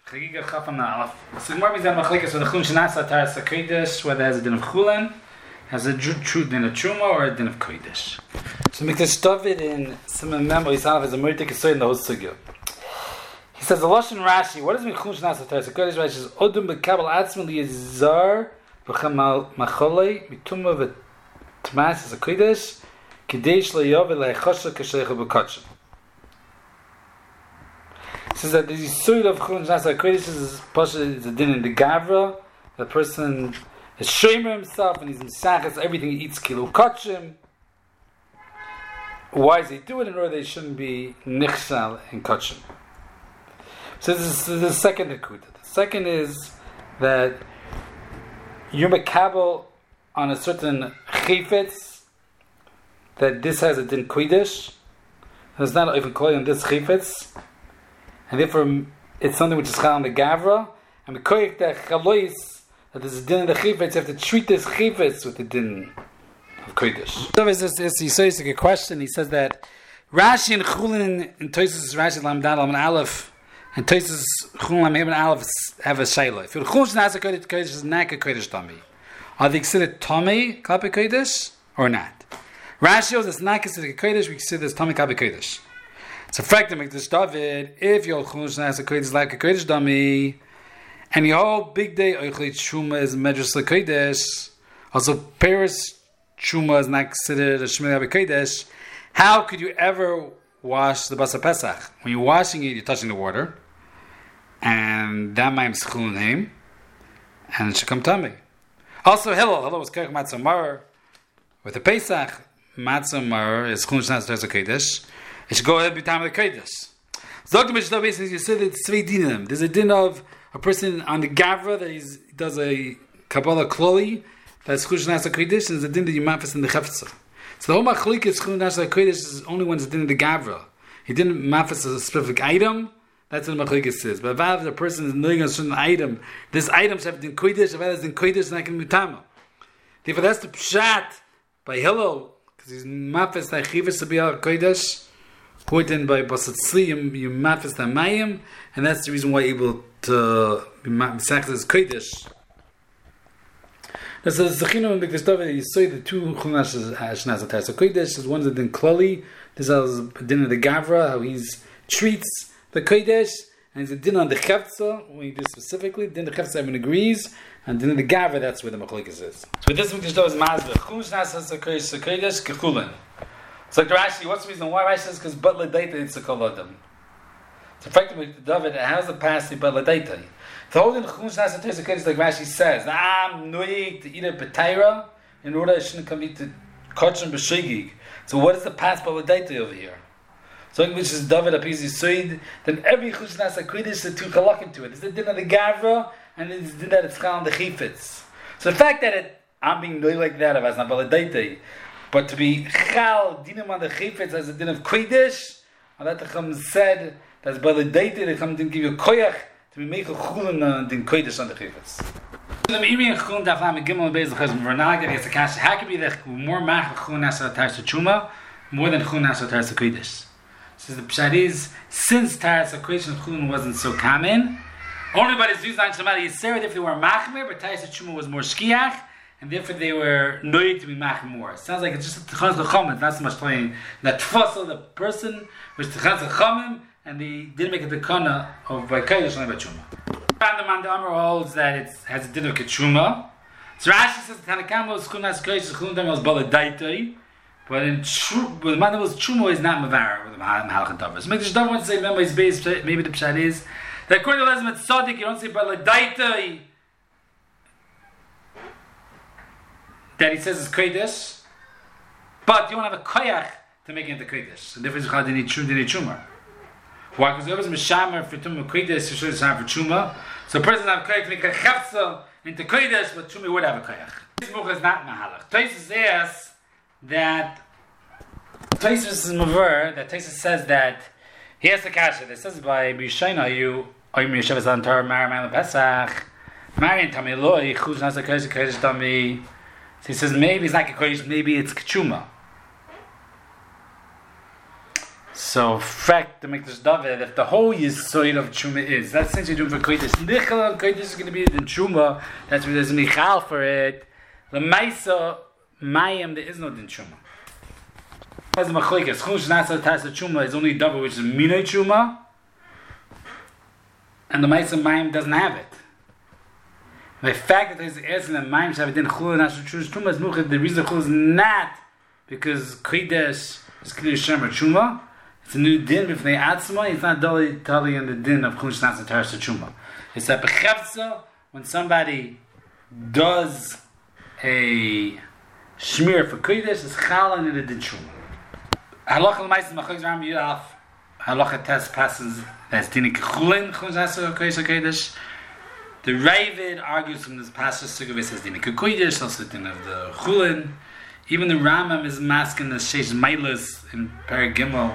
Chagiga Chaf on the Aleph. So the Gemara is that Machlekes with the Chulin Shenasa Taras HaKodesh, whether it has a din of Chulin, has a true din of Truma, or a din of Kodesh. So Mikdash David in Simon Memo Yisalav is a Murtik Yisrael in the whole Sugya. He says, the Lashon Rashi, what does mean Chulin Shenasa Taras HaKodesh? Rashi says, Odum Bekabel Atzmi Liyazar V'cham Macholei Mituma V'tmas HaKodesh Kidesh Le'yov Le'chosha K'sheichu B'kotshim. Says that the Yisur of Chulin Shenasa HaKodesh is a din in the Gavra. The person is shomer himself and he's misachas everything he eats kilo kachim. Why does he do it? In order they shouldn't be nichshal in kachim. So this is the second akuta. The second is that you're makabel on a certain chifetz that this has a din kodesh. It's not even calling this chifetz. And therefore, it's something which is chal on the gavra, and the koyek that chalois that there's a din of the chifetz. You have to treat this chifetz with the din of kodesh. So he says a question. He says that Rashi and Chulin in Tosfos Rashi Lam Dal Lam Aleph and Tosfos Chulin Lam Eben Aleph have a shayla. If you're Chulin Shenasa Kodesh is not a kodesh tummy, are they considered tummy kape kodesh or not? Rashi shows it's not considered kodesh. We consider this tummy kape kodesh. So, fact that Mikdash David, if your Chulin Shenasa Kodesh is like a kodesh dummy, and your whole big day Oichlet Truma is Medrash LeKodesh, also Paris Truma is not considered a Shmei HaKodesh, how could you ever wash the Basar Pesach? When you're washing it, you're touching the water, and that might be Chulin name, and it should come tummy. Also, Hillel was Kerech Matzah Mar, with the Pesach, Matzah Mar is Chulin Shenasa Kodesh. It should go ahead and be time of the Kodesh. Zog the Mishnah basically you said it's three dinim. There's a din of a person on the Gavra that he does a Kabbalah Kloli, that's Chulin Shenasa Kodesh, and there's a din that you manifest in the Chefetza. So the whole Machlik is Chulin Shenasa Kodesh is only when it's a din of the Gavra. He didn't manifest a specific item, that's what the Machlik is. But if the person is knowing a certain item, this item should have din Kodesh, if it has din Kodesh, then I can be Tama. Therefore that's the Pshat by Hillel, because he's manifest the Chivas Sabiyah Kodesh, pointed by Basat Tzli, you manifest the Mayim, and that's the reason why you're able to be Masached as Kodesh. Now, so the Zechino and Mikdash David, you say the two Chulin Shenasa Taras HaKodesh, one's a din Klali, this is a din of the Gavra, how he treats the Kodesh, and it's a din on the Chefza, when you do specifically, din of the Chefza, everyone agrees, and din of the Gavra, that's where the Machlokes is. So with this Mikdash David is Mazbeh, Chulin Shenasa Kodesh, Kechulin. So like Rashi, what's the reason why Rashi says? Because but l'daita it's a kol adam. So effectively, David has the capacity but l'daita. The whole in Chulin Shenasa Taras HaKodesh, like Rashi says, I'm noyig to eat a b'tayra in order I shouldn't come eat to kachim b'shigig. So what is the past but l'daita over here? So which is David appears Yisoid, then every Chulin Shenasa Kodesh is two halakim to it. It's the din of the Gavra and it's the din that it's chal on the chifetz. So the fact that I'm being noyig like that, if it's not but l'daita. But to be chal dinim on the chifetz as a din of kodesh, and that the Chum said that's by the date the Chum didn't give you koyach to be make a chulin din kodesh on the chifetz. The Meiri and Chulin daflam gimel beis l'chazim v'rnag that it's a kasha. How can be that more mach Chulin Shenasa Taras HaTruma more than Chulin Shenasa Taras HaKodesh? So the pshat is since Taras HaKodesh and Chulin wasn't so common, only by the Zuzan Shemali Yisera if they were machmer, but Taras HaTruma was more shkiach. And therefore they were noyed to be mach more. It sounds like it's just Tchaz L'Chomim, not so much playing that tfasel, the person, which Tchaz L'Chomim, and they didn't make a dekana of by Kodesh only by Truma. The Man Amar holds that it has a din of Ketshuma. So Rashi says the Tanakama was Chulin Shenasa Kodesh, Chulin Dam was Baladaitoi, but in the Man was Truma is not Mavar with the Mahalach and Tavra. So Mikdash David wants to say, remember his base, maybe the Pshat is, that according to Lezmet Tzaddik, you don't say Baladaitoi, that he says is kodesh, but you don't have a koyach to make it into kodesh. The difference is how they need truma. Why? Because whoever's mishamer for truma kodesh, you should have for truma. So a person doesn't have a koyach to make a chefza into kodesh, but truma would have a koyach. This book is not mahalach. Tosfos says that Tosfos is maver. That Tosfos says that he has a kasha. That says by Bishayna you Yeshavas Antar Maraman Pesach Marian Tamiloi Chulin Shenasa Kodesh Dami. So he says maybe it's not a kodesh, maybe it's kachuma. So, fact to make this David, if the whole Yisoid of Truma is, that's since you're doing for Kodesh. Nichel and Kodesh is going to be in Truma, that's where there's Michal for it. The Maisa, Mayim, there is no Din Truma. As the Machlekes, Chumash Nasa Tasa Truma is only double, which is Minay Truma, and the Maisa Mayim doesn't have it. The fact that there's Eretz and Mayim have a Din Chul and Nasa Truma is Muchad, the reason Chul is not because Kodesh is Kli Shem or Truma. It's a new din b'fnei atzma. It's not totally in the din of Chumash Nasa Taras Truma. It's a bechefza when somebody does a shmir for kodesh. It's chala in the din Truma. Halacha l'mais m'chayz ram yudaf. Halacha test passes that's din kechulin Chumash Nasa kodesh. The Ravid argues from this passage sugav says din kodesh, also din of the chulin. Even the Rambam is masking the sheish mailas in Paragimel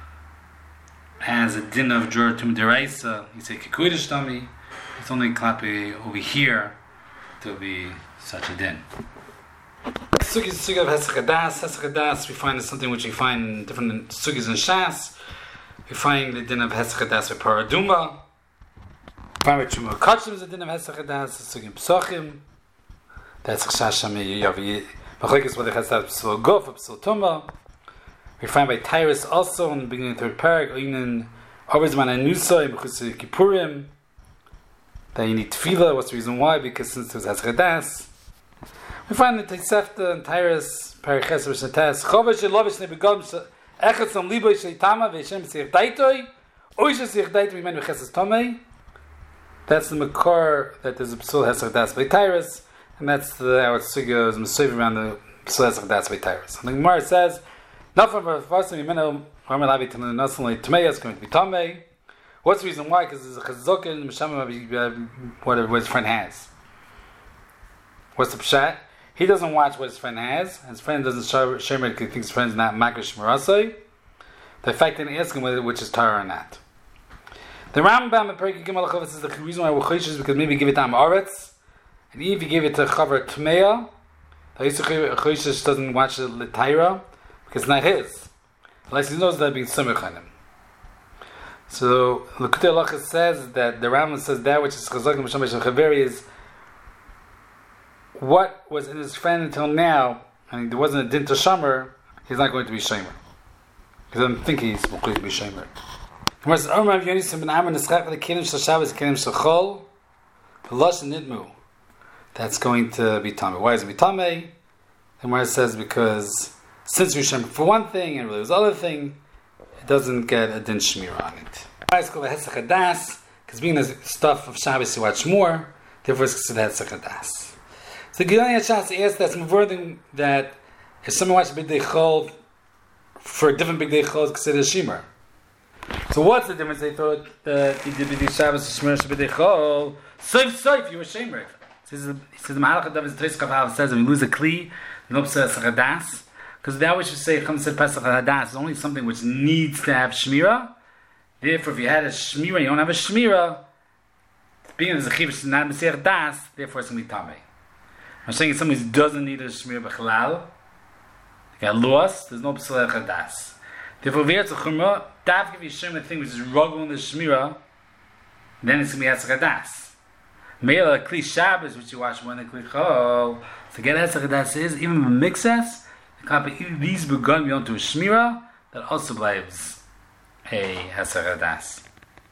as a din of Jor Tum Deraisa. He said Kikuidish Tami. It's only klapi over here to be such a din. Sugis of Hesach Hadas, we find something which we find in different sugis and shas. We find the din of Hesach Hadas with Paraduma. We find with Truma Kachim is a din of Hesach Hadas, the sugim Psochim. That's Chasham Yavi. Machlekes whether Hesach Psul Gof or Psul Tumah. We find by Tyrus also in the beginning of the third parak, Oinen Orizman Anusa in B'chus Kippurim, that you need tefillah. What's the reason why? Because since there's Hesach. We find that Tosefta and Tyrus, Parak Ches V'Shatas, Chovash Elovish Nebegam Echad Sam Liboy Sheitama V'Yeshem Tzich Daitoi, Oisha Tzich Daitoi V'Men V'Cheses Tomei. That's the Makor that there's a Psul Hesach by Tyrus, and that's our Sugya is Mesuv around the Psul Hesach by Tyrus. And the Gemara says, nothing for first time, Tamei is going to be Tamei. What's the reason why? Because there's a chazuk in Mishama, whatever his friend has. What's the pshat? He doesn't watch what his friend has. His friend doesn't share it because he thinks his friend's not Makish Marasai. The fact that he asks him whether which is Torah or not. The Rambam in Perikei Gimel Chav says the reason why we're choishes is because maybe give it to Amoritz, and even if you give it to Chavar Tmeya, the Choishes doesn't watch the L'Taira, because it's not his. Unless he knows that being Samech on him. So, L'Kutei Halacha says that the Rambam says that which is Chazak and Misham Chaveri is what was in his friend until now, and there wasn't a din to Shomer, he's not going to be Shomer. He doesn't think he's going to be Shomer. That's going to be Tameh. Why is it be Tameh? The Gemara says because since we Shomer for one thing and really was other thing, it doesn't get a din shmir on it. It's called a Hesach Hadas because being the stuff of Shabbos you watch more, therefore it's considered Hesach Hadas. So the Gilani Hashas asked that's more than that if someone watches Big Day Chol for a different Big Day Chol it's considered a Shemer. So what's the difference? They thought that he did Big Day Shabbos Shemir Big Day Chol Soif you were Shemer. He says the Mahalach Adav is Treiskav Hav says if you lose a Kli no Pesach Hadas because that which you say Chamsed Pesach Hadas is only something which needs to have Shmira. Therefore if you had a Shmira you don't have a Shmira being as a Chiv not Mesech Das therefore it's going to be Tameh. I'm saying somebody who doesn't need a Shmir B'chalal, got lost, there's no P'salei Chadas. Therefore, if it's a Chumrah, Dav give you Shem a thing which is Rogel in the Shmira, then it's going to be Hesach Hadas. Meila, Kli Shabbos, which you watch when the Kli Chol, to get Hesach Hadas is, even with Mixes, these begun beyond to a Shmira, that also lives a Hesach Hadas.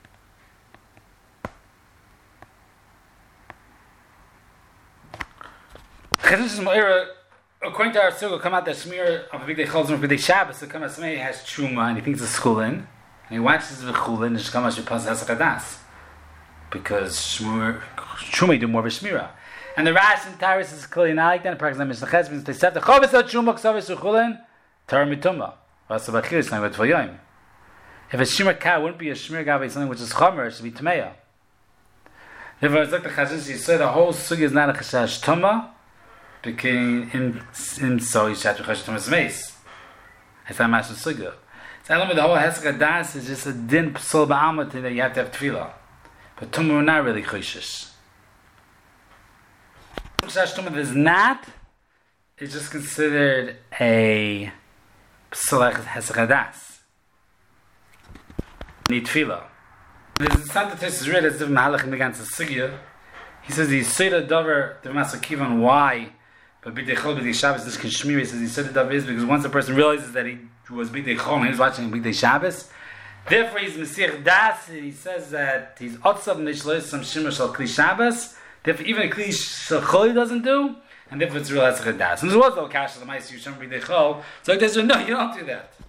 According to our Sukkah, come out that Shmir of a Big Day Chol of Big Day Shabbos, so come out somebody has Truma and he thinks it's Chulin, and he watches the Chulin and just come out Shepaz Hesach Hadas. Because Truma do more of a Shmira. And the Rash and Tyrus is clearly not like that. For example, Mishnah means they said the Chavis of Truma Ksavis Chulin, Torah Mituma. Vasa Bachir is not for Yoim. If a Shmir Ka wouldn't be a Shmir Gav, something which is Chomer, it should be Tmeya. Therefore, it's like the Chashish, you say the whole Sugi is not a Chashash Tuma. Became in so he shot Chashish Tumas Meis. It's not Mashal Sugya. So I the whole Hesach Hadas is just a din psul ba'alma thing that you have to have tefillah. But Tumah are not really Chashish. Chashash Tumah is not. It's just considered a psul Hesach Hadas. need tefillah. There's a sentence is read as if Mahalach in the ganze Sigya. He says he said a dover the Masakivan why, but B'dei Chol B'dei Shabbos this can shmir. He says he said the dover is because once a person realizes that he was B'dei Chol and he was watching B'dei Shabbos, therefore he's Mesiach Das. He says that he's Otzav Nishlois Sam Shimmer Shal Kli Shabbos. Therefore even a Kli Shal Chol he doesn't do, and therefore it's real Etzach Das. And there was no Kash the Ma'aser Yisham B'dei Chol. So he says no, you don't do that.